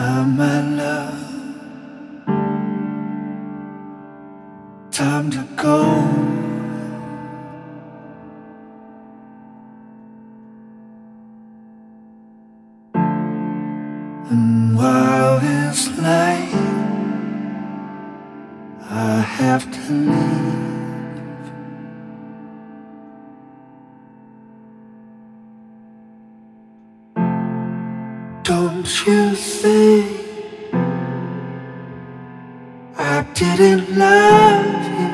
time, my love, time to go. And while it's late, I have to leave. Don't you think I didn't love you?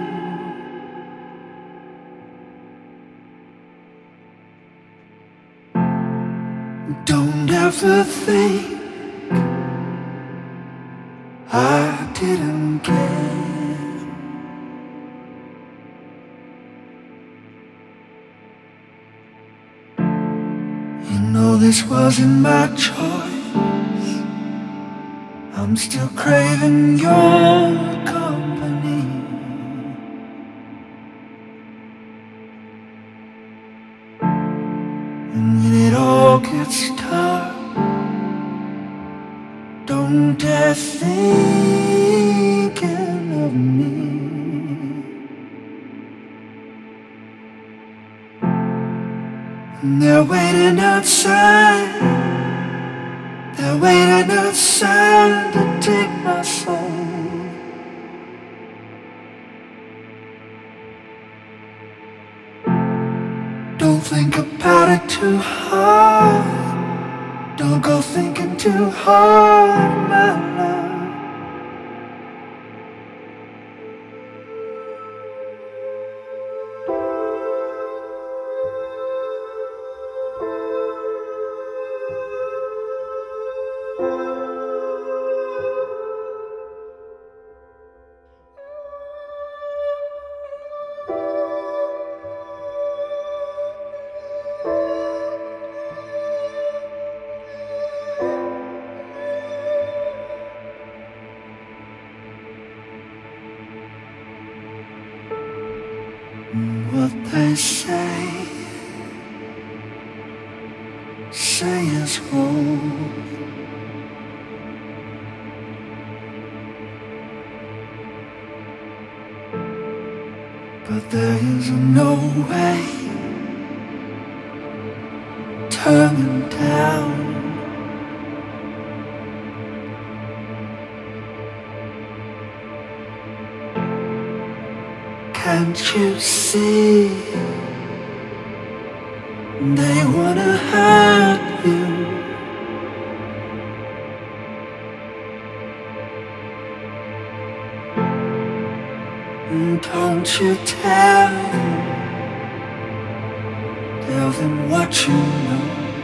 Don't ever think I didn't care. You know this wasn't my choice. I'm still craving your company. And when it all gets tough, don't dare thinking of me. And they're waiting outside. They're waiting outside to take my soul. Don't think about it too hard. Don't go thinking too hard, my love. What they say is wrong. But there is no way turning down. Can't you see? They wanna hurt you. Don't you tell them what you know.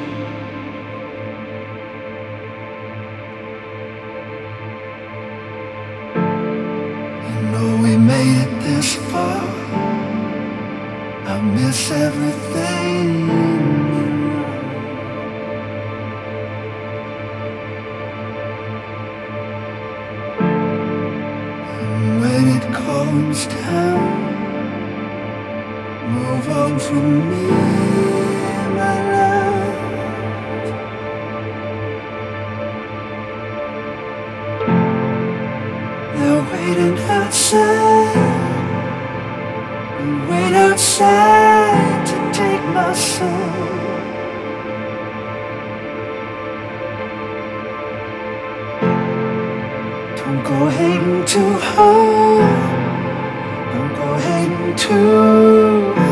You know we made it this far. I miss everything. And when it calms down, move on from me, my love. They're waiting outside. Wait outside to take my soul. Don't go hating too hard. Don't go hating too